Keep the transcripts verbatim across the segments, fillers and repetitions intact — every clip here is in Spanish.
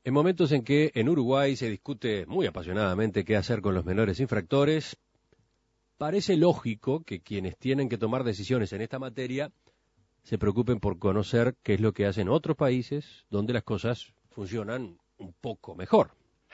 En momentos en que en Uruguay se discute muy apasionadamente qué hacer con los menores infractores, parece lógico que quienes tienen que tomar decisiones en esta materia se preocupen por conocer qué es lo que hacen otros países donde las cosas funcionan un poco mejor.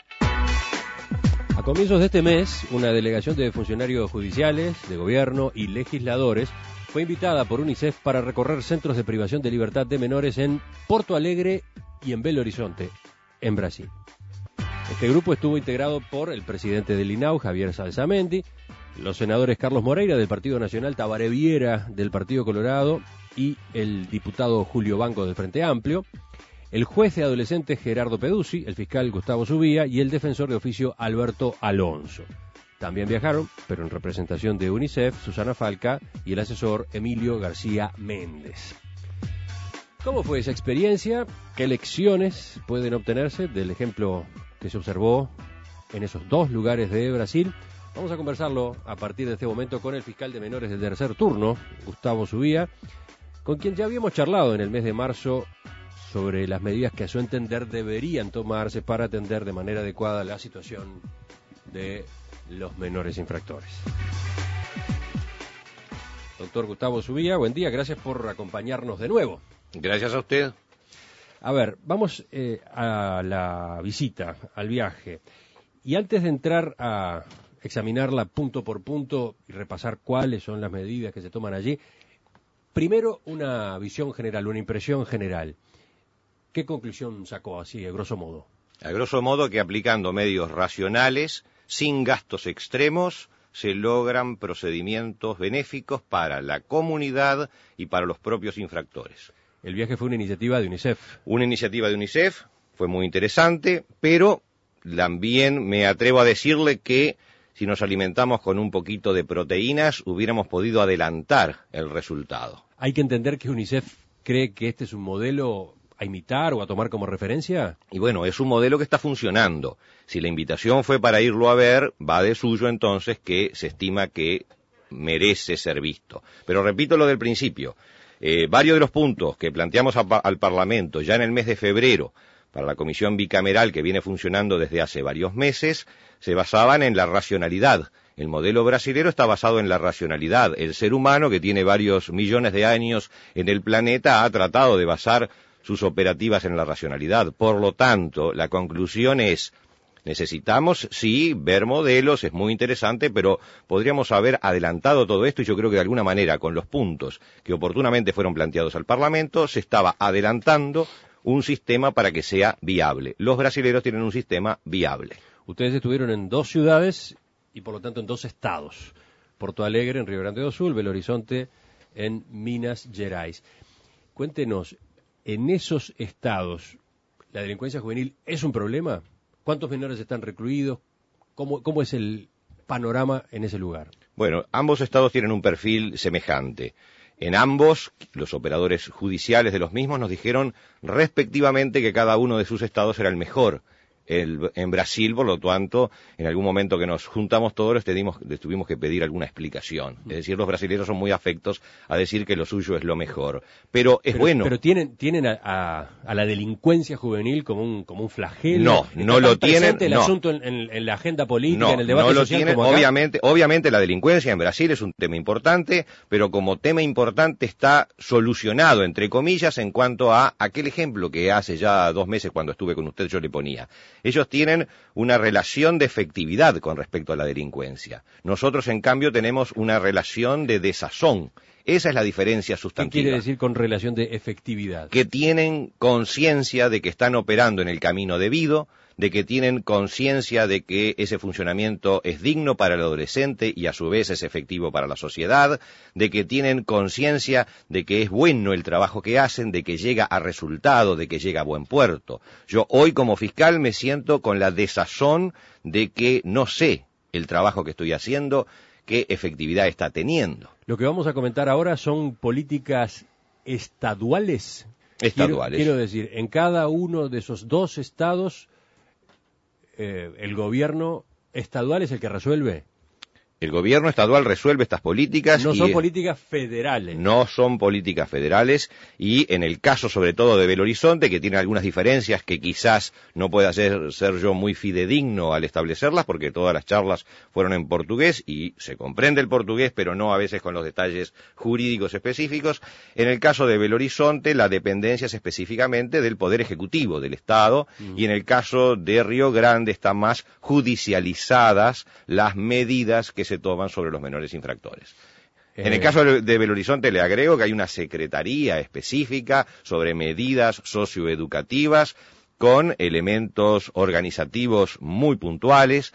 A comienzos de este mes, una delegación de funcionarios judiciales, de gobierno y legisladores fue invitada por UNICEF para recorrer centros de privación de libertad de menores en Porto Alegre y en Belo Horizonte, en Brasil. Este grupo estuvo integrado por el presidente del I N A U, Javier Salsamendi, los senadores Carlos Moreira del Partido Nacional, Tabaré Viera del Partido Colorado y el diputado Julio Banco del Frente Amplio, el juez de adolescentes Gerardo Peduzzi, el fiscal Gustavo Subía y el defensor de oficio Alberto Alonso. También viajaron, pero en representación de UNICEF, Susana Falca y el asesor Emilio García Méndez. ¿Cómo fue esa experiencia? ¿Qué lecciones pueden obtenerse del ejemplo que se observó en esos dos lugares de Brasil? Vamos a conversarlo a partir de este momento con el fiscal de menores del tercer turno, Gustavo Subía, con quien ya habíamos charlado en el mes de marzo sobre las medidas que a su entender deberían tomarse para atender de manera adecuada la situación de los menores infractores. Doctor Gustavo Subía, buen día, gracias por acompañarnos de nuevo. Gracias a usted. A ver, vamos eh, a la visita, al viaje. Y antes de entrar a examinarla punto por punto y repasar cuáles son las medidas que se toman allí, primero una visión general, una impresión general. ¿Qué conclusión sacó así, a grosso modo? A grosso modo que aplicando medios racionales, sin gastos extremos, se logran procedimientos benéficos para la comunidad y para los propios infractores. El viaje fue una iniciativa de UNICEF. Una iniciativa de UNICEF, fue muy interesante, pero también me atrevo a decirle que si nos alimentamos con un poquito de proteínas, hubiéramos podido adelantar el resultado. ¿Hay que entender que UNICEF cree que este es un modelo a imitar o a tomar como referencia? Y bueno, es un modelo que está funcionando. Si la invitación fue para irlo a ver, va de suyo entonces que se estima que merece ser visto. Pero repito lo del principio. Eh, varios de los puntos que planteamos a, al Parlamento ya en el mes de febrero para la comisión bicameral que viene funcionando desde hace varios meses se basaban en la racionalidad. El modelo brasilero está basado en la racionalidad. El ser humano, que tiene varios millones de años en el planeta, ha tratado de basar sus operativas en la racionalidad. Por lo tanto, la conclusión es: necesitamos, sí, ver modelos, es muy interesante, pero podríamos haber adelantado todo esto y yo creo que de alguna manera, con los puntos que oportunamente fueron planteados al Parlamento, se estaba adelantando un sistema para que sea viable. Los brasileros tienen un sistema viable. Ustedes estuvieron en dos ciudades y por lo tanto en dos estados. Porto Alegre en Río Grande do Sul, Belo Horizonte en Minas Gerais. Cuéntenos, en esos estados, ¿la delincuencia juvenil es un problema? ¿Cuántos menores están recluidos? ¿Cómo, cómo es el panorama en ese lugar? Bueno, ambos estados tienen un perfil semejante. En ambos, los operadores judiciales de los mismos nos dijeron respectivamente que cada uno de sus estados era el mejor. El, en Brasil, por lo tanto, en algún momento que nos juntamos todos les, tuvimos, les tuvimos que pedir alguna explicación. Es decir, los brasileños son muy afectos a decir que lo suyo es lo mejor. Pero es pero, bueno. Pero tienen, tienen a, a, a la delincuencia juvenil como un, como un flagelo. No, no lo tienen. el no. asunto en, en, en la agenda política, no, en el debate no lo social tienen. como acá. Obviamente, obviamente la delincuencia en Brasil es un tema importante, pero como tema importante está solucionado, entre comillas, en cuanto a aquel ejemplo que hace ya dos meses cuando estuve con usted yo le ponía. Ellos tienen una relación de efectividad con respecto a la delincuencia. Nosotros, en cambio, tenemos una relación de desazón. Esa es la diferencia sustantiva. ¿Qué quiere decir con relación de efectividad? Que tienen conciencia de que están operando en el camino debido, de que tienen conciencia de que ese funcionamiento es digno para el adolescente y a su vez es efectivo para la sociedad, de que tienen conciencia de que es bueno el trabajo que hacen, de que llega a resultado, de que llega a buen puerto. Yo hoy como fiscal me siento con la desazón de que no sé el trabajo que estoy haciendo, qué efectividad está teniendo. Lo que vamos a comentar ahora son políticas estaduales. Estaduales. Quiero, quiero decir, en cada uno de esos dos estados, eh, el gobierno estadual es el que resuelve. El gobierno estadual resuelve estas políticas. No y son políticas federales. No son políticas federales, y en el caso sobre todo de Belo Horizonte, que tiene algunas diferencias que quizás no pueda ser, ser yo muy fidedigno al establecerlas, porque todas las charlas fueron en portugués y se comprende el portugués, pero no a veces con los detalles jurídicos específicos. En el caso de Belo Horizonte, la dependencia es específicamente del Poder Ejecutivo del Estado, mm. y en el caso de Río Grande están más judicializadas las medidas que se toman sobre los menores infractores. En el caso de Belo Horizonte le agrego que hay una secretaría específica sobre medidas socioeducativas con elementos organizativos muy puntuales,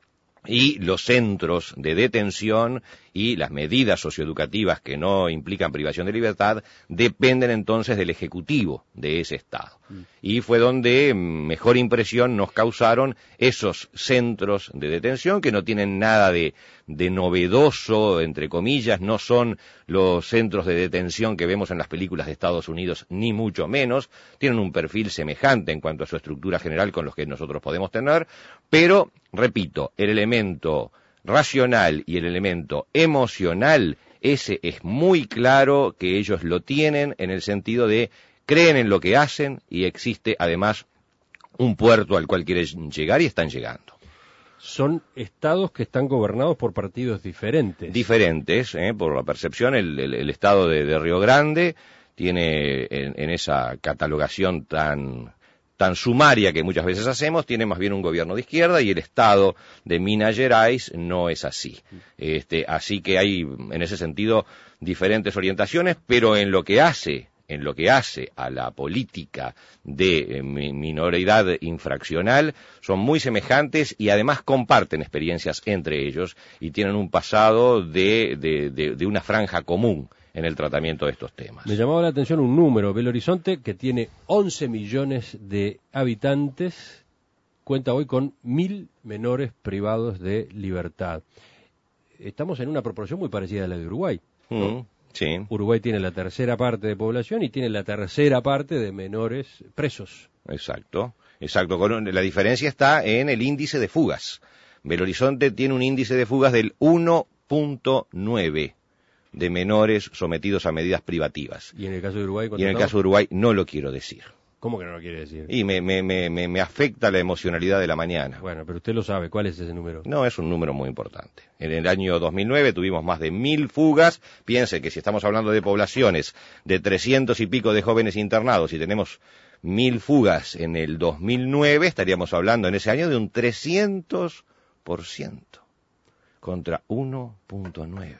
y los centros de detención y las medidas socioeducativas que no implican privación de libertad dependen entonces del Ejecutivo de ese Estado. Mm. Y fue donde mejor impresión nos causaron esos centros de detención, que no tienen nada de, de novedoso, entre comillas, no son los centros de detención que vemos en las películas de Estados Unidos, ni mucho menos, tienen un perfil semejante en cuanto a su estructura general con los que nosotros podemos tener, pero, repito, el elemento racional y el elemento emocional, ese es muy claro que ellos lo tienen, en el sentido de creen en lo que hacen, y existe además un puerto al cual quieren llegar y están llegando. Son estados que están gobernados por partidos diferentes. Diferentes, ¿eh? Por la percepción, el, el, el estado de, de Río Grande tiene en, en esa catalogación tan... tan sumaria que muchas veces hacemos, tiene más bien un gobierno de izquierda, y el estado de Minas Gerais no es así. Este, así que hay, en ese sentido, diferentes orientaciones, pero en lo que hace, en lo que hace a la política de eh, minoridad infraccional, son muy semejantes y además comparten experiencias entre ellos y tienen un pasado de, de, de, de una franja común en el tratamiento de estos temas. Me llamaba la atención un número. Belo Horizonte, que tiene once millones de habitantes, cuenta hoy con mil menores privados de libertad. Estamos en una proporción muy parecida a la de Uruguay, ¿no? Mm, sí. Uruguay tiene la tercera parte de población y tiene la tercera parte de menores presos. Exacto, exacto. La diferencia está en el índice de fugas. Belo Horizonte tiene un índice de fugas del uno punto nueve. de menores sometidos a medidas privativas. ¿Y en el caso de Uruguay? Y en el caso de Uruguay no lo quiero decir. ¿Cómo que no lo quiere decir? Y me, me, me, me afecta la emocionalidad de la mañana. Bueno, pero usted lo sabe. ¿Cuál es ese número? No, es un número muy importante. En el año dos mil nueve tuvimos más de mil fugas. Piense que si estamos hablando de poblaciones de trescientos y pico de jóvenes internados y tenemos mil fugas en el dos mil nueve, estaríamos hablando en ese año de un trescientos por ciento contra uno punto nueve.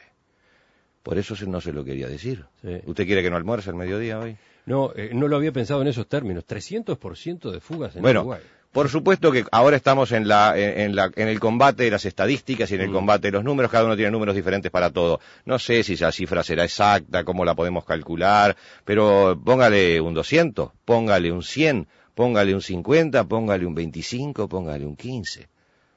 Por eso no se lo quería decir. Sí. ¿Usted quiere que no almuerce al mediodía hoy? No, eh, no lo había pensado en esos términos. trescientos por ciento de fugas en bueno, Uruguay. Por supuesto que ahora estamos en, la, en, la, en el combate de las estadísticas y en el mm. combate de los números. Cada uno tiene números diferentes para todo. No sé si esa cifra será exacta, cómo la podemos calcular, pero póngale un doscientos, póngale un cien, póngale un cincuenta, póngale un veinticinco, póngale un quince.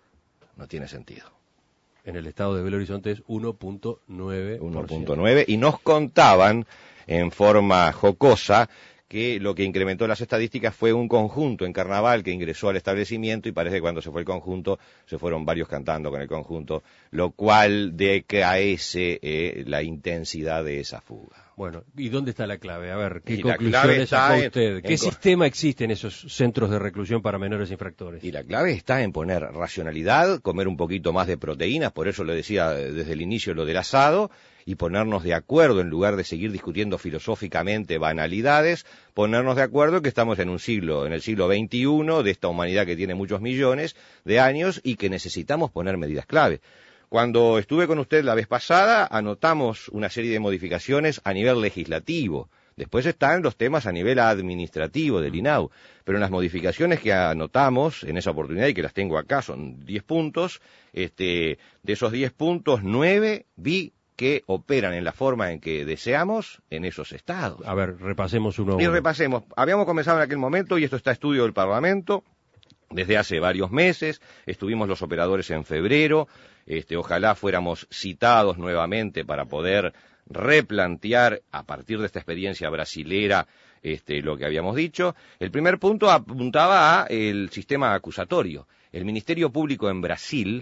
No tiene sentido. En el estado de Belo Horizonte es uno punto nueve por ciento. uno punto nueve, y nos contaban en forma jocosa que lo que incrementó las estadísticas fue un conjunto en carnaval que ingresó al establecimiento, y parece que cuando se fue el conjunto se fueron varios cantando con el conjunto, lo cual decaece eh, la intensidad de esa fuga. Bueno, ¿y dónde está la clave? A ver, ¿qué y conclusiones sacó usted? En, ¿Qué en sistema existe en esos centros de reclusión para menores infractores? Y la clave está en poner racionalidad, comer un poquito más de proteínas, por eso lo decía desde el inicio lo del asado, y ponernos de acuerdo, en lugar de seguir discutiendo filosóficamente banalidades, ponernos de acuerdo que estamos en un siglo, en el siglo veintiuno, de esta humanidad que tiene muchos millones de años y que necesitamos poner medidas clave. Cuando estuve con usted la vez pasada, anotamos una serie de modificaciones a nivel legislativo. Después están los temas a nivel administrativo del I N A U. Pero en las modificaciones que anotamos en esa oportunidad, y que las tengo acá, son diez puntos, este, de esos diez puntos, nueve vi que operan en la forma en que deseamos en esos estados. A ver, repasemos uno a uno. Y repasemos. Habíamos comenzado en aquel momento, y esto está a estudio del Parlamento, desde hace varios meses, estuvimos los operadores en febrero, este, ojalá fuéramos citados nuevamente para poder replantear a partir de esta experiencia brasilera este, lo que habíamos dicho. El primer punto apuntaba a el sistema acusatorio. El Ministerio Público en Brasil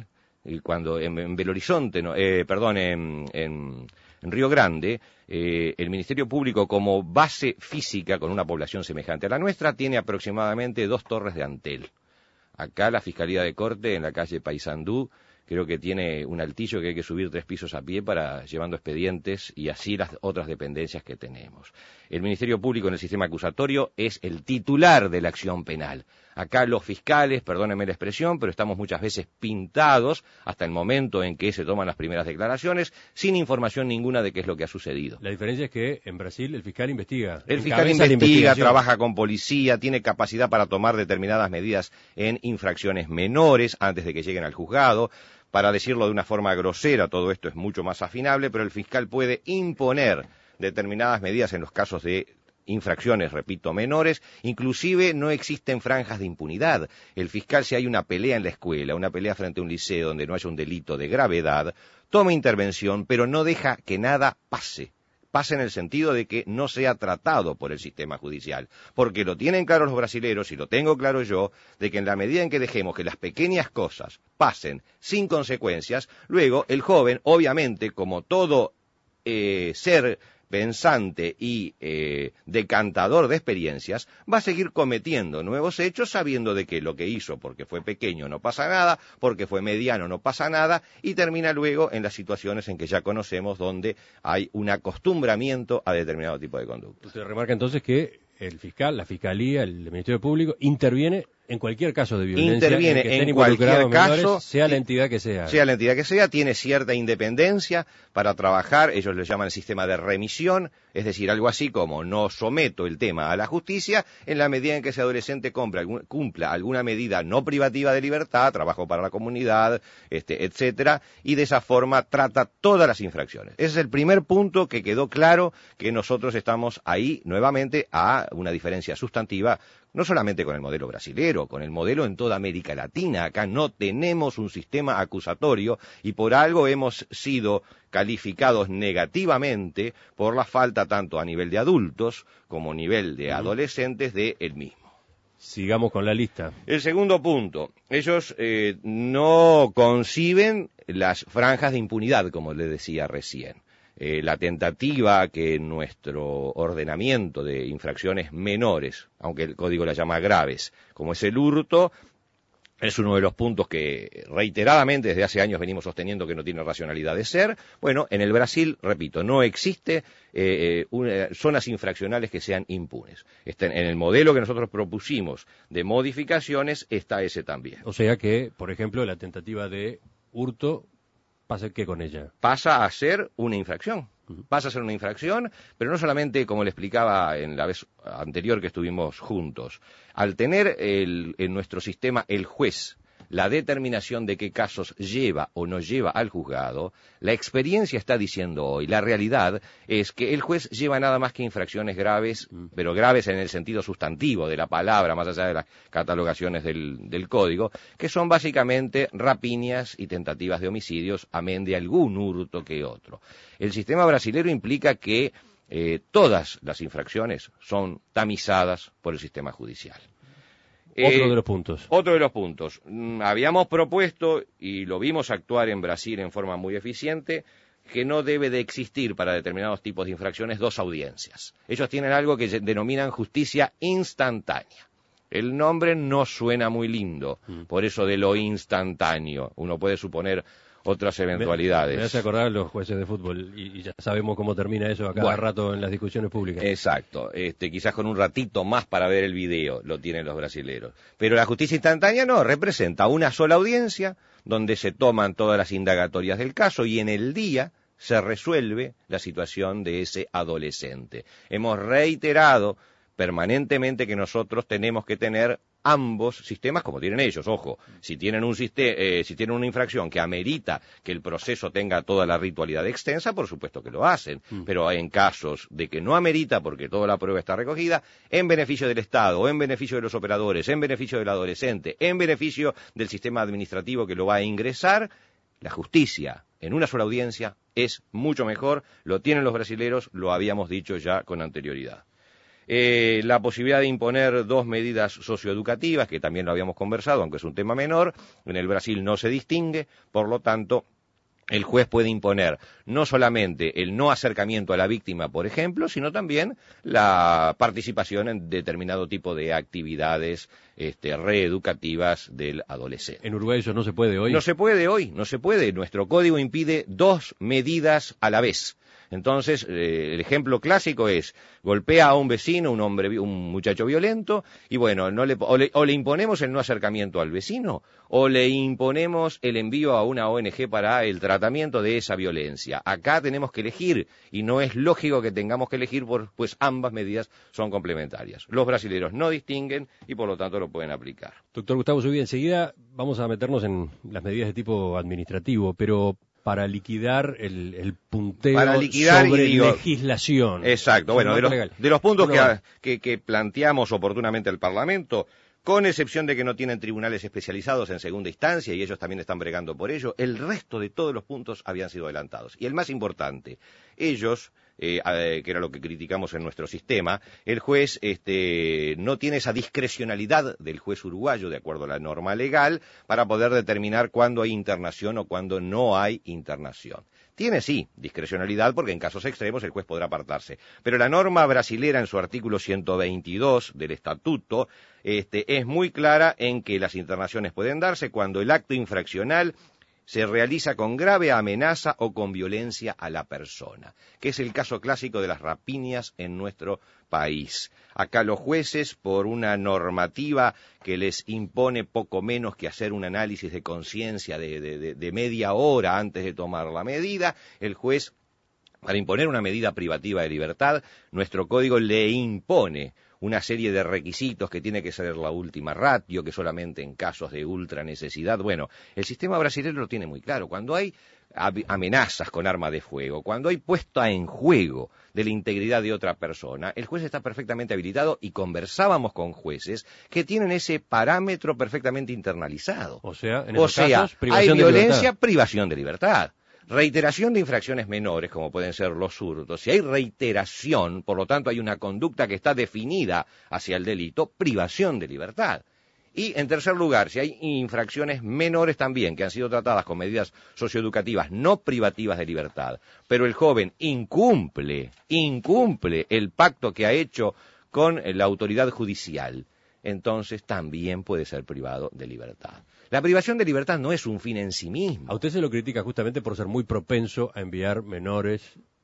y cuando en, en Belo Horizonte, no, eh, perdón, en, en, en Río Grande, eh, el Ministerio Público como base física con una población semejante a la nuestra tiene aproximadamente dos torres de Antel. Acá la Fiscalía de Corte en la calle Paysandú creo que tiene un altillo que hay que subir tres pisos a pie para llevando expedientes y así las otras dependencias que tenemos. El Ministerio Público en el sistema acusatorio es el titular de la acción penal. Acá los fiscales, perdónenme la expresión, pero estamos muchas veces pintados hasta el momento en que se toman las primeras declaraciones sin información ninguna de qué es lo que ha sucedido. La diferencia es que en Brasil el fiscal investiga. El fiscal investiga, trabaja con policía, tiene capacidad para tomar determinadas medidas en infracciones menores antes de que lleguen al juzgado. Para decirlo de una forma grosera, todo esto es mucho más afinable, pero el fiscal puede imponer determinadas medidas en los casos de infracciones, repito, menores. Inclusive no existen franjas de impunidad. El fiscal, si hay una pelea en la escuela, una pelea frente a un liceo donde no haya un delito de gravedad, toma intervención, pero no deja que nada pase. Pase en el sentido de que no sea tratado por el sistema judicial, porque lo tienen claro los brasileros y lo tengo claro yo, de que en la medida en que dejemos que las pequeñas cosas pasen sin consecuencias, luego el joven, obviamente, como todo eh, ser pensante y eh, decantador de experiencias, va a seguir cometiendo nuevos hechos sabiendo de que lo que hizo porque fue pequeño no pasa nada, porque fue mediano no pasa nada, y termina luego en las situaciones en que ya conocemos donde hay un acostumbramiento a determinado tipo de conducta. Usted remarca entonces que el fiscal, la fiscalía, el Ministerio Público interviene en cualquier caso de violencia. Interviene en, que en cualquier caso, menores, sea la entidad que sea. Sea la entidad que sea, tiene cierta independencia para trabajar, ellos le llaman el sistema de remisión, es decir, algo así como no someto el tema a la justicia en la medida en que ese adolescente cumpla, cumpla alguna medida no privativa de libertad, trabajo para la comunidad, este, etcétera, y de esa forma trata todas las infracciones. Ese es el primer punto que quedó claro, que nosotros estamos ahí nuevamente a una diferencia sustantiva, no solamente con el modelo brasilero, con el modelo en toda América Latina. Acá no tenemos un sistema acusatorio y por algo hemos sido calificados negativamente por la falta tanto a nivel de adultos como a nivel de adolescentes de el mismo. Sigamos con la lista. El segundo punto, ellos eh, no conciben las franjas de impunidad, como les decía recién. Eh, la tentativa que nuestro ordenamiento de infracciones menores, aunque el código la llama graves, como es el hurto, es uno de los puntos que reiteradamente desde hace años venimos sosteniendo que no tiene racionalidad de ser. Bueno, en el Brasil, repito, no existe eh, una, zonas infraccionales que sean impunes. Está en, en el modelo que nosotros propusimos de modificaciones está ese también. O sea que, por ejemplo, la tentativa de hurto, ¿pasa qué con ella? Pasa a ser una infracción. Pasa a ser una infracción, pero no solamente, como le explicaba en la vez anterior que estuvimos juntos, al tener el, en nuestro sistema el juez la determinación de qué casos lleva o no lleva al juzgado, la experiencia está diciendo hoy, la realidad es que el juez lleva nada más que infracciones graves, pero graves en el sentido sustantivo de la palabra, más allá de las catalogaciones del, del código, que son básicamente rapiñas y tentativas de homicidios, amén de algún hurto que otro. El sistema brasilero implica que eh, todas las infracciones son tamizadas por el sistema judicial. Otro Eh, de los puntos. Otro de los puntos. Mm, habíamos propuesto, y lo vimos actuar en Brasil en forma muy eficiente, que no debe de existir para determinados tipos de infracciones dos audiencias. Ellos tienen algo que denominan justicia instantánea. El nombre no suena muy lindo, mm. por eso de lo instantáneo. Uno puede suponer otras eventualidades. Me, me hace acordar a los jueces de fútbol y, y ya sabemos cómo termina eso a cada bueno, rato en las discusiones públicas. Exacto, este, quizás con un ratito más para ver el video lo tienen los brasileros. Pero la justicia instantánea no, representa una sola audiencia donde se toman todas las indagatorias del caso y en el día se resuelve la situación de ese adolescente. Hemos reiterado permanentemente que nosotros tenemos que tener ambos sistemas como tienen ellos. Ojo, si tienen un sistema, eh, si tienen una infracción que amerita que el proceso tenga toda la ritualidad extensa, por supuesto que lo hacen, mm. pero en casos de que no amerita porque toda la prueba está recogida, en beneficio del Estado, en beneficio de los operadores, en beneficio del adolescente, en beneficio del sistema administrativo que lo va a ingresar, la justicia en una sola audiencia es mucho mejor, lo tienen los brasileros, lo habíamos dicho ya con anterioridad. Eh, la posibilidad de imponer dos medidas socioeducativas, que también lo habíamos conversado, aunque es un tema menor, en el Brasil no se distingue, por lo tanto, el juez puede imponer no solamente el no acercamiento a la víctima, por ejemplo, sino también la participación en determinado tipo de actividades este, reeducativas del adolescente. ¿En Uruguay eso no se puede hoy? No se puede hoy, no se puede. Nuestro código impide dos medidas a la vez. Entonces, eh, el ejemplo clásico es, golpea a un vecino, un hombre, un muchacho violento, y bueno, no le, o, le, o le imponemos el no acercamiento al vecino, o le imponemos el envío a una O N G para el tratamiento de esa violencia. Acá tenemos que elegir, y no es lógico que tengamos que elegir, pues ambas medidas son complementarias. Los brasileños no distinguen y por lo tanto lo pueden aplicar. Doctor Gustavo Zubia, enseguida vamos a meternos en las medidas de tipo administrativo, pero para liquidar el, el punteo para liquidar, sobre digo, legislación. Exacto, bueno, de los, de los puntos que, que, que planteamos oportunamente al Parlamento, con excepción de que no tienen tribunales especializados en segunda instancia, y ellos también están bregando por ello, el resto de todos los puntos habían sido adelantados. Y el más importante, ellos, eh, eh, que era lo que criticamos en nuestro sistema, el juez este, no tiene esa discrecionalidad del juez uruguayo, de acuerdo a la norma legal, para poder determinar cuándo hay internación o cuándo no hay internación. Tiene sí discrecionalidad porque en casos extremos el juez podrá apartarse, pero la norma brasilera en su artículo ciento veintidós del estatuto este, es muy clara en que las internaciones pueden darse cuando el acto infraccional se realiza con grave amenaza o con violencia a la persona, que es el caso clásico de las rapiñas en nuestro país. Acá los jueces, por una normativa que les impone poco menos que hacer un análisis de conciencia de, de, de media hora antes de tomar la medida, el juez, para imponer una medida privativa de libertad, nuestro código le impone una serie de requisitos que tiene que ser la última ratio, que solamente en casos de ultra necesidad. Bueno, el sistema brasileño lo tiene muy claro. Cuando hay amenazas con arma de fuego, cuando hay puesta en juego de la integridad de otra persona, el juez está perfectamente habilitado y conversábamos con jueces que tienen ese parámetro perfectamente internalizado. O sea, en o esos sea casos, privación hay de violencia, libertad. privación de libertad. Reiteración de infracciones menores, como pueden ser los hurtos. Si hay reiteración, por lo tanto hay una conducta que está definida hacia el delito, privación de libertad. Y, en tercer lugar, si hay infracciones menores también, que han sido tratadas con medidas socioeducativas no privativas de libertad, pero el joven incumple, incumple el pacto que ha hecho con la autoridad judicial, entonces también puede ser privado de libertad. La privación de libertad no es un fin en sí mismo. A usted se lo critica justamente por ser muy propenso a enviar menores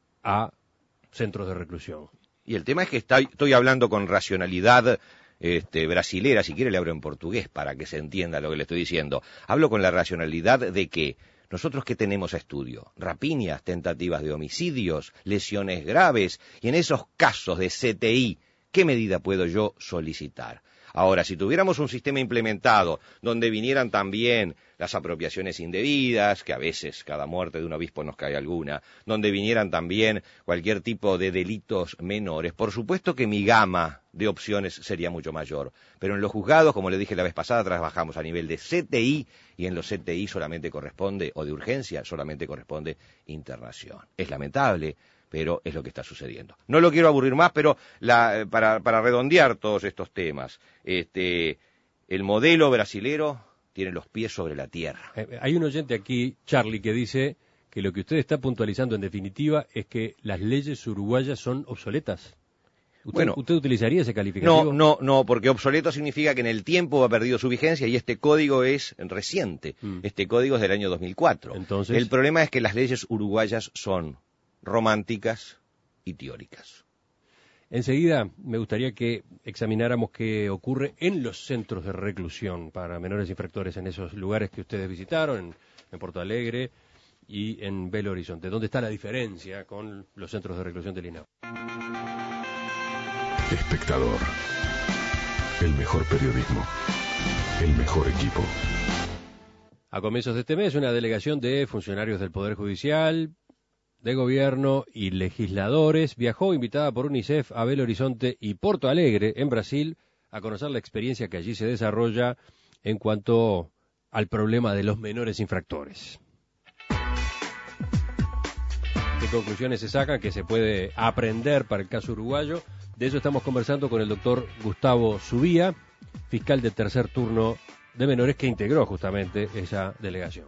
a centros de reclusión. Y el tema es que estoy, estoy hablando con racionalidad este, brasilera, si quiere le hablo en portugués para que se entienda lo que le estoy diciendo. Hablo con la racionalidad de que nosotros que tenemos a estudio, rapiñas, tentativas de homicidios, lesiones graves, y en esos casos de C T I, ¿qué medida puedo yo solicitar? Ahora, si tuviéramos un sistema implementado donde vinieran también las apropiaciones indebidas, que a veces cada muerte de un obispo nos cae alguna, donde vinieran también cualquier tipo de delitos menores, por supuesto que mi gama de opciones sería mucho mayor. Pero en los juzgados, como le dije la vez pasada, trabajamos a nivel de C T I y en los C T I solamente corresponde, o de urgencia, solamente corresponde internación. Es lamentable, pero es lo que está sucediendo. No lo quiero aburrir más, pero la, para, para redondear todos estos temas, este, el modelo brasilero tiene los pies sobre la tierra. Eh, hay un oyente aquí, Charlie, que dice que lo que usted está puntualizando en definitiva es que las leyes uruguayas son obsoletas. ¿Usted, bueno, ¿usted utilizaría ese calificativo? No, no, no, porque obsoleto significa que en el tiempo ha perdido su vigencia y este código es reciente. Mm. Este código es del año dos mil cuatro. Entonces, el problema es que las leyes uruguayas son románticas y teóricas. Enseguida me gustaría que examináramos qué ocurre en los centros de reclusión para menores infractores en esos lugares que ustedes visitaron, en, en Porto Alegre y en Belo Horizonte. ¿Dónde está la diferencia con los centros de reclusión del I N A P? Espectador. El mejor periodismo. El mejor equipo. A comienzos de este mes, una delegación de funcionarios del Poder Judicial, de Gobierno y legisladores viajó invitada por UNICEF a Belo Horizonte y Porto Alegre, en Brasil, a conocer la experiencia que allí se desarrolla en cuanto al problema de los menores infractores. ¿Qué conclusiones se sacan que se puede aprender para el caso uruguayo De eso estamos conversando con el doctor Gustavo Subía, fiscal de tercer turno de menores, que integró justamente esa delegación.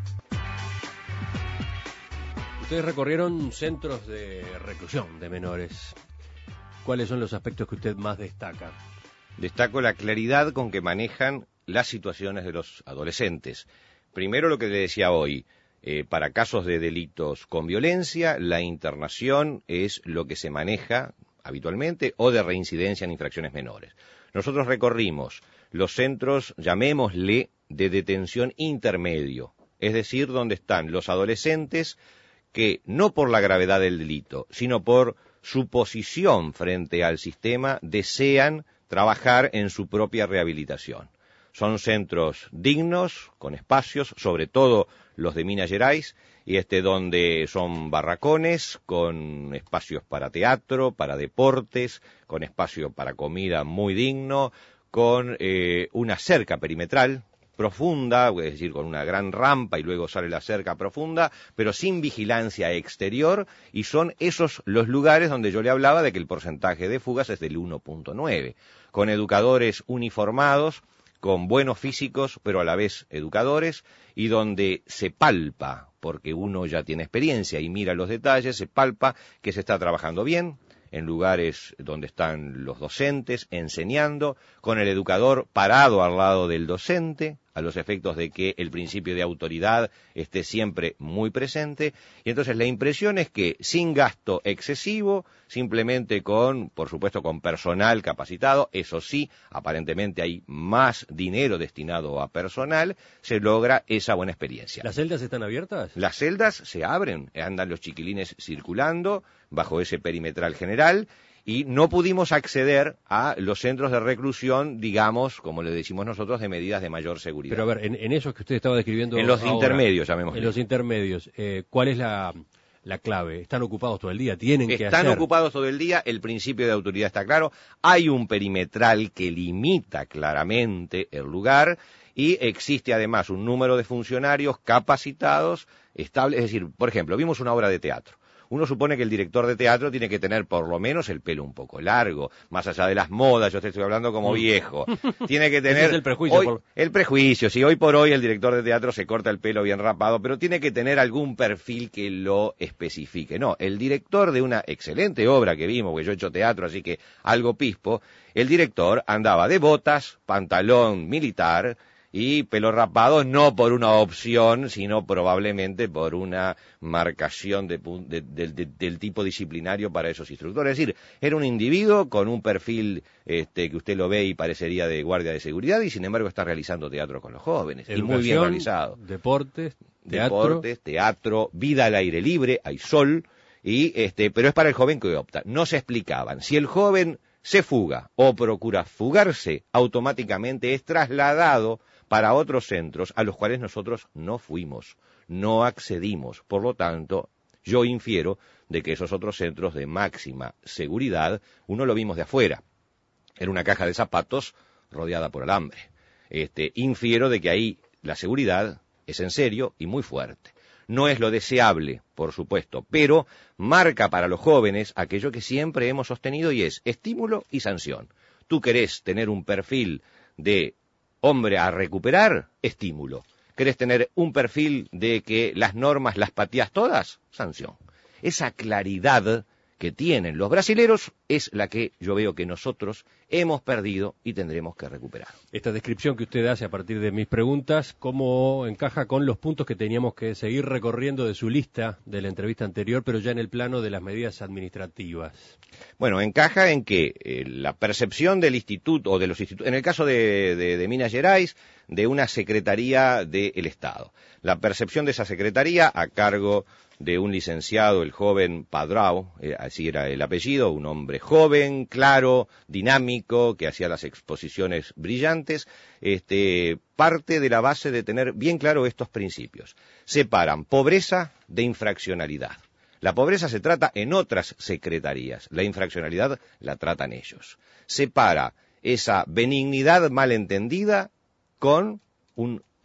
Ustedes recorrieron centros de reclusión de menores. ¿Cuáles son los aspectos que usted más destaca? Destaco la claridad con que manejan las situaciones de los adolescentes. Primero, lo que le decía hoy, eh, para casos de delitos con violencia, la internación es lo que se maneja habitualmente, o de reincidencia en infracciones menores. Nosotros recorrimos los centros, llamémosle, de detención intermedio, es decir, donde están los adolescentes que, no por la gravedad del delito, sino por su posición frente al sistema, desean trabajar en su propia rehabilitación. Son centros dignos, con espacios, sobre todo los de Minas Gerais, y este donde son barracones, con espacios para teatro, para deportes, con espacio para comida muy digno, con eh, una cerca perimetral profunda, es decir, con una gran rampa y luego sale la cerca profunda, pero sin vigilancia exterior, y son esos los lugares donde yo le hablaba de que el porcentaje de fugas es del uno punto nueve, con educadores uniformados, con buenos físicos, pero a la vez educadores, y donde se palpa, porque uno ya tiene experiencia y mira los detalles, se palpa que se está trabajando bien, en lugares donde están los docentes enseñando, con el educador parado al lado del docente, a los efectos de que el principio de autoridad esté siempre muy presente, y entonces la impresión es que sin gasto excesivo, simplemente con, por supuesto, con personal capacitado, eso sí, aparentemente hay más dinero destinado a personal, se logra esa buena experiencia. ¿Las celdas están abiertas? Las celdas se abren, andan los chiquilines circulando bajo ese perimetral general, y no pudimos acceder a los centros de reclusión, digamos, como le decimos nosotros, de medidas de mayor seguridad. Pero a ver, en, en esos que usted estaba describiendo En los ahora, intermedios, llamémosle. En los intermedios, eh, ¿cuál es la, la clave? ¿Están ocupados todo el día? ¿Tienen que hacer? Están ocupados todo el día, el principio de autoridad está claro, hay un perimetral que limita claramente el lugar, y existe además un número de funcionarios capacitados, estables, es decir, por ejemplo, vimos una obra de teatro. Uno supone que el director de teatro tiene que tener por lo menos el pelo un poco largo, más allá de las modas, yo te estoy hablando como viejo. Tiene que tener... Ese es el prejuicio. Hoy, por... El prejuicio, sí, hoy por hoy el director de teatro se corta el pelo bien rapado, pero tiene que tener algún perfil que lo especifique. No, el director de una excelente obra que vimos, porque yo he hecho teatro, así que algo pispo, el director andaba de botas, pantalón militar y pelo rapado, no por una opción, sino probablemente por una marcación de, de, de, de, del tipo disciplinario para esos instructores. Es decir, era un individuo con un perfil este, que usted lo ve y parecería de guardia de seguridad, y sin embargo está realizando teatro con los jóvenes, Educación, y muy bien realizado. Deportes, teatro. Deportes, teatro, vida al aire libre, hay sol, y este, pero es para el joven que opta. No se explicaban. Si el joven se fuga o procura fugarse, automáticamente es trasladado para otros centros a los cuales nosotros no fuimos, no accedimos. Por lo tanto, yo infiero de que esos otros centros de máxima seguridad, uno lo vimos de afuera, era una caja de zapatos rodeada por alambre. Este, infiero de que ahí la seguridad es en serio y muy fuerte. No es lo deseable, por supuesto, pero marca para los jóvenes aquello que siempre hemos sostenido, y es estímulo y sanción. Tú querés tener un perfil de hombre a recuperar, estímulo. ¿Querés tener un perfil de que las normas las pateás todas? Sanción. Esa claridad que tienen los brasileros es la que yo veo que nosotros hemos perdido y tendremos que recuperar. Esta descripción que usted hace a partir de mis preguntas, ¿cómo encaja con los puntos que teníamos que seguir recorriendo de su lista de la entrevista anterior, pero ya en el plano de las medidas administrativas? Bueno, encaja en que eh, la percepción del instituto, o de los institutos, en el caso de, de, de Minas Gerais, de una secretaría del Estado. La percepción de esa secretaría a cargo de un licenciado, el joven Padrao, eh, así era el apellido, un hombre joven, claro, dinámico, que hacía las exposiciones brillantes, este, parte de la base de tener bien claro estos principios. Separan pobreza de infraccionalidad. La pobreza se trata en otras secretarías, la infraccionalidad la tratan ellos. Separa esa benignidad malentendida con un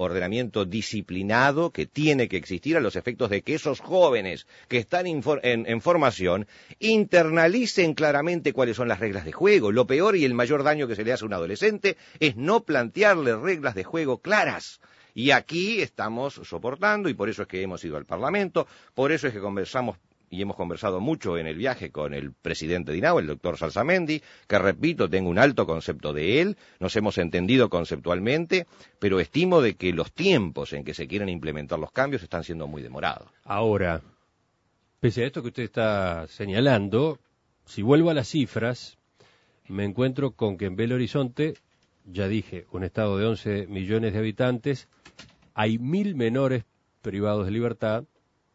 ordenamiento disciplinado que tiene que existir a los efectos de que esos jóvenes que están en, en formación internalicen claramente cuáles son las reglas de juego. Lo peor y el mayor daño que se le hace a un adolescente es no plantearle reglas de juego claras. Y aquí estamos soportando, y por eso es que hemos ido al Parlamento, por eso es que conversamos y hemos conversado mucho en el viaje con el presidente de INAU, el doctor Salsamendi, que repito, tengo un alto concepto de él, nos hemos entendido conceptualmente, pero estimo de que los tiempos en que se quieren implementar los cambios están siendo muy demorados. Ahora, pese a esto que usted está señalando, si vuelvo a las cifras, me encuentro con que en Belo Horizonte, ya dije, un estado de once millones de habitantes, hay mil menores privados de libertad,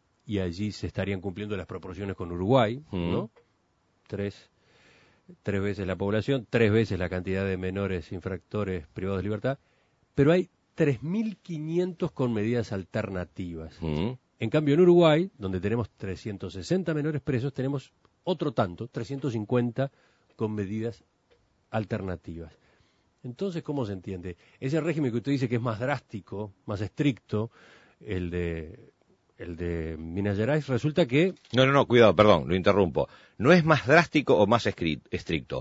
y allí se estarían cumpliendo las proporciones con Uruguay, ¿no? Mm. Tres, tres veces la población, tres veces la cantidad de menores infractores privados de libertad, pero hay tres mil quinientos con medidas alternativas. Mm. En cambio, en Uruguay, donde tenemos trescientos sesenta menores presos, tenemos otro tanto, trescientos cincuenta con medidas alternativas. Entonces, ¿cómo se entiende? Ese régimen que usted dice que es más drástico, más estricto, el de... el de Minas Gerais, resulta que... No, no, no, cuidado, perdón, lo interrumpo. No es más drástico o más estricto.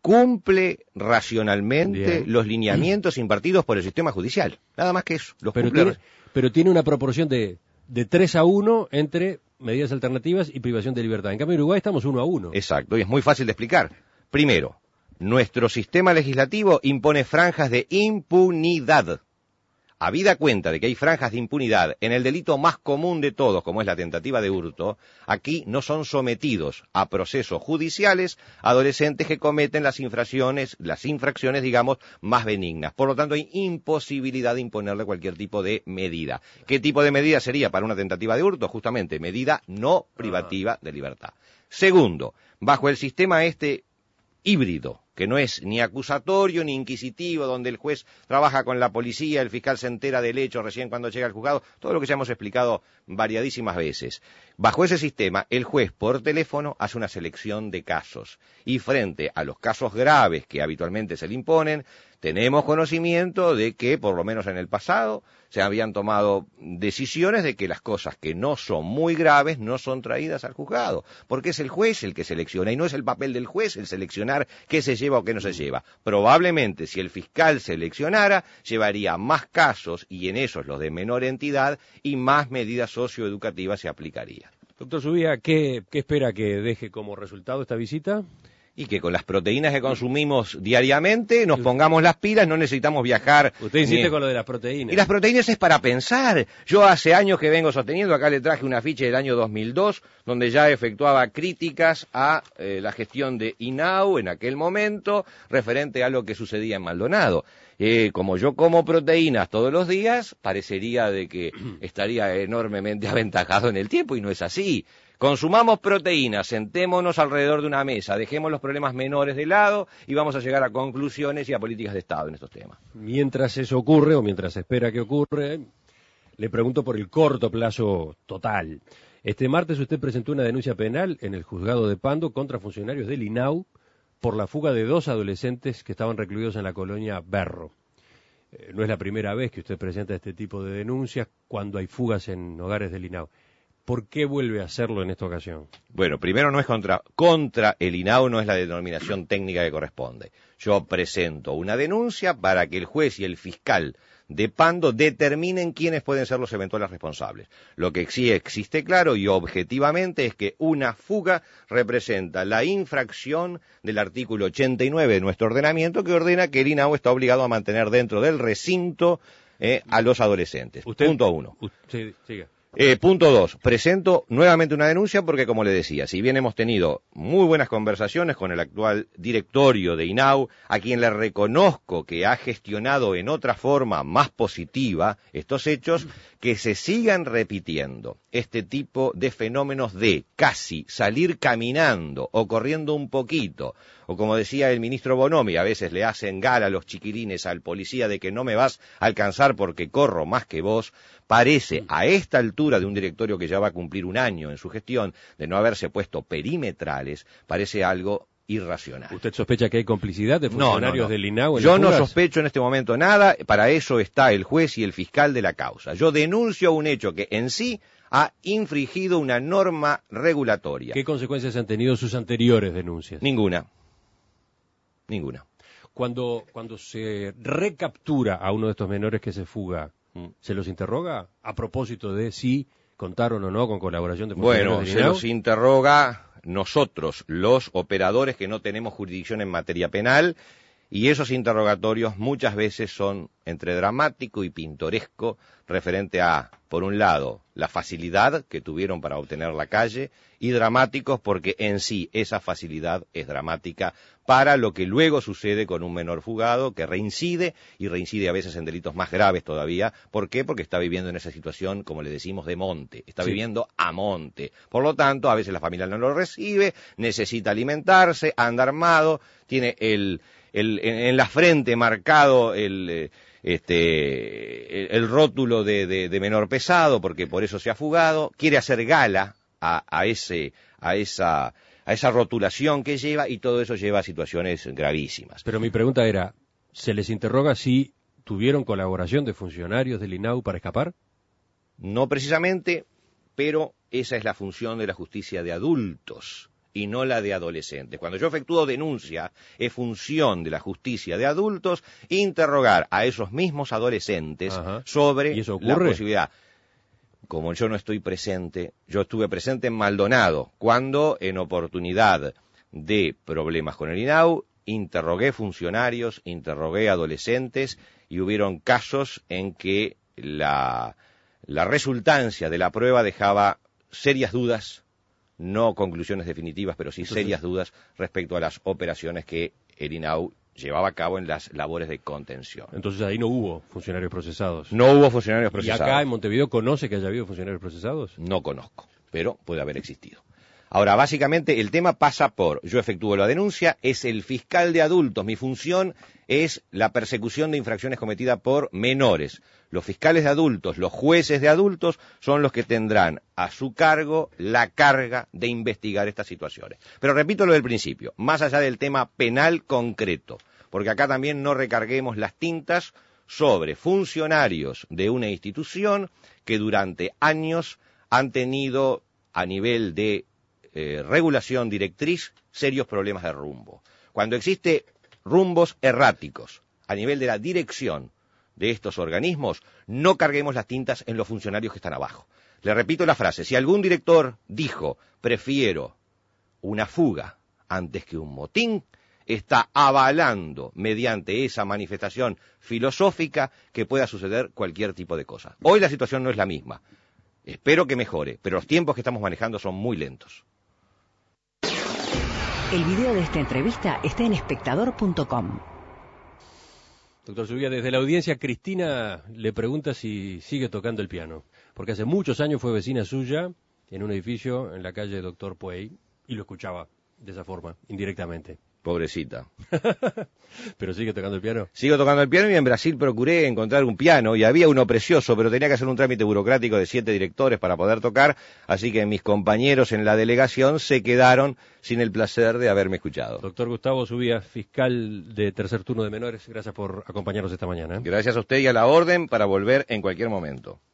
Cumple racionalmente Bien. los lineamientos impartidos por el sistema judicial. Nada más que eso. Los pero, cumple... tiene, pero tiene una proporción de, de tres a uno entre medidas alternativas y privación de libertad. En cambio, en Uruguay estamos uno a uno. Exacto, y es muy fácil de explicar. Primero, nuestro sistema legislativo impone franjas de impunidad. Habida cuenta de que hay franjas de impunidad en el delito más común de todos, como es la tentativa de hurto, aquí no son sometidos a procesos judiciales adolescentes que cometen las infracciones, las infracciones, digamos, más benignas. Por lo tanto, hay imposibilidad de imponerle cualquier tipo de medida. ¿Qué tipo de medida sería para una tentativa de hurto? Justamente, medida no privativa de libertad. Segundo, bajo el sistema este híbrido, que no es ni acusatorio ni inquisitivo, donde el juez trabaja con la policía, el fiscal se entera del hecho recién cuando llega al juzgado, todo lo que ya hemos explicado variadísimas veces. Bajo ese sistema, el juez por teléfono hace una selección de casos, y frente a los casos graves que habitualmente se le imponen, tenemos conocimiento de que, por lo menos en el pasado, se habían tomado decisiones de que las cosas que no son muy graves no son traídas al juzgado, porque es el juez el que selecciona, y no es el papel del juez el seleccionar qué se lleva o qué no se lleva. Probablemente, si el fiscal seleccionara, llevaría más casos, y en esos los de menor entidad, y más medidas socioeducativas se aplicarían. Doctor Subía, ¿qué, qué espera que deje como resultado esta visita? Y que con las proteínas que consumimos diariamente nos pongamos las pilas, no necesitamos viajar. Usted insiste ni... con lo de las proteínas. Y las proteínas es para pensar. Yo hace años que vengo sosteniendo, acá le traje un afiche del año dos mil dos, donde ya efectuaba críticas a eh, la gestión de INAU en aquel momento, referente a lo que sucedía en Maldonado. Eh, como yo como proteínas todos los días, parecería de que estaría enormemente aventajado en el tiempo, y no es así. Consumamos proteínas, sentémonos alrededor de una mesa, dejemos los problemas menores de lado y vamos a llegar a conclusiones y a políticas de Estado en estos temas. Mientras eso ocurre, o mientras se espera que ocurre, le pregunto por el corto plazo total. Este martes usted presentó una denuncia penal en el juzgado de Pando contra funcionarios del INAU por la fuga de dos adolescentes que estaban recluidos en la colonia Berro. Eh, no es la primera vez que usted presenta este tipo de denuncias cuando hay fugas en hogares del INAU. ¿Por qué vuelve a hacerlo en esta ocasión? Bueno, primero no es contra, contra el INAU, no es la denominación técnica que corresponde. Yo presento una denuncia para que el juez y el fiscal de Pando determinen quiénes pueden ser los eventuales responsables. Lo que sí existe claro y objetivamente es que una fuga representa la infracción del artículo ochenta y nueve de nuestro ordenamiento, que ordena que el INAU está obligado a mantener dentro del recinto eh, a los adolescentes. Usted, Punto uno. Usted, siga. Eh, punto dos, presento nuevamente una denuncia porque, como le decía, si bien hemos tenido muy buenas conversaciones con el actual directorio de INAU, a quien le reconozco que ha gestionado en otra forma más positiva estos hechos, que se sigan repitiendo este tipo de fenómenos de casi salir caminando o corriendo un poquito, o como decía el ministro Bonomi, a veces le hacen gala a los chiquilines al policía de que no me vas a alcanzar porque corro más que vos. Parece, a esta altura de un directorio que ya va a cumplir un año en su gestión, de no haberse puesto perimetrales, parece algo irracional. ¿Usted sospecha que hay complicidad de funcionarios no, no, no. del I N A U en Yo las no fugas? sospecho en este momento nada, para eso está el juez y el fiscal de la causa. Yo denuncio un hecho que en sí ha infringido una norma regulatoria. ¿Qué consecuencias han tenido sus anteriores denuncias? Ninguna. Ninguna. Cuando, cuando se recaptura a uno de estos menores que se fuga, ¿se los interroga a propósito de si contaron o no con colaboración de funcionarios Bueno, del se I N A U? los interroga nosotros, los operadores que no tenemos jurisdicción en materia penal, y esos interrogatorios muchas veces son entre dramático y pintoresco, referente a, por un lado, la facilidad que tuvieron para obtener la calle, y dramáticos porque en sí esa facilidad es dramática para lo que luego sucede con un menor fugado que reincide, y reincide a veces en delitos más graves todavía. ¿Por qué? Porque está viviendo en esa situación, como le decimos, de monte, está Sí. viviendo a monte. Por lo tanto, a veces la familia no lo recibe, necesita alimentarse, anda armado, tiene el... El, en, en la frente marcado el, este, el, el rótulo de, de, de menor pesado, porque por eso se ha fugado, quiere hacer gala a, a, ese, a, esa, a esa rotulación que lleva, y todo eso lleva a situaciones gravísimas. Pero mi pregunta era, ¿se les interroga si tuvieron colaboración de funcionarios del I N A U para escapar? No precisamente, pero esa es la función de la justicia de adultos y no la de adolescentes. Cuando yo efectúo denuncia, es función de la justicia de adultos interrogar a esos mismos adolescentes Ajá. sobre ¿Y eso la ocurre? posibilidad. Como yo no estoy presente, yo estuve presente en Maldonado, cuando en oportunidad de problemas con el I N A U, interrogué funcionarios, interrogué adolescentes, y hubieron casos en que la, la resultancia de la prueba dejaba serias dudas, no conclusiones definitivas, pero sí Entonces, serias dudas respecto a las operaciones que el I N A U llevaba a cabo en las labores de contención. Entonces ahí no hubo funcionarios procesados. No hubo funcionarios ¿Y procesados. acá en Montevideo conoce que haya habido funcionarios procesados? No conozco, pero puede haber existido. Ahora, básicamente, el tema pasa por, yo efectúo la denuncia, es el fiscal de adultos, mi función es la persecución de infracciones cometidas por menores. Los fiscales de adultos, los jueces de adultos, son los que tendrán a su cargo la carga de investigar estas situaciones. Pero repito lo del principio, más allá del tema penal concreto, porque acá también no recarguemos las tintas sobre funcionarios de una institución que durante años han tenido, a nivel de eh, regulación directriz, serios problemas de rumbo. Cuando existe rumbos erráticos a nivel de la dirección de estos organismos, no carguemos las tintas en los funcionarios que están abajo. Le repito la frase, si algún director dijo, prefiero una fuga antes que un motín, está avalando mediante esa manifestación filosófica que pueda suceder cualquier tipo de cosa. Hoy la situación no es la misma. Espero que mejore, pero los tiempos que estamos manejando son muy lentos. El video de esta entrevista está en espectador punto com. Doctor Zubia, desde la audiencia, Cristina le pregunta si sigue tocando el piano, porque hace muchos años fue vecina suya en un edificio en la calle Doctor Puey y lo escuchaba de esa forma, indirectamente. Pobrecita. ¿Pero sigue tocando el piano? Sigo tocando el piano, y en Brasil procuré encontrar un piano, y había uno precioso, pero tenía que hacer un trámite burocrático de siete directores para poder tocar, así que mis compañeros en la delegación se quedaron sin el placer de haberme escuchado. Doctor Gustavo Zubia, fiscal de tercer turno de menores, gracias por acompañarnos esta mañana. Gracias a usted y a la orden, para volver en cualquier momento.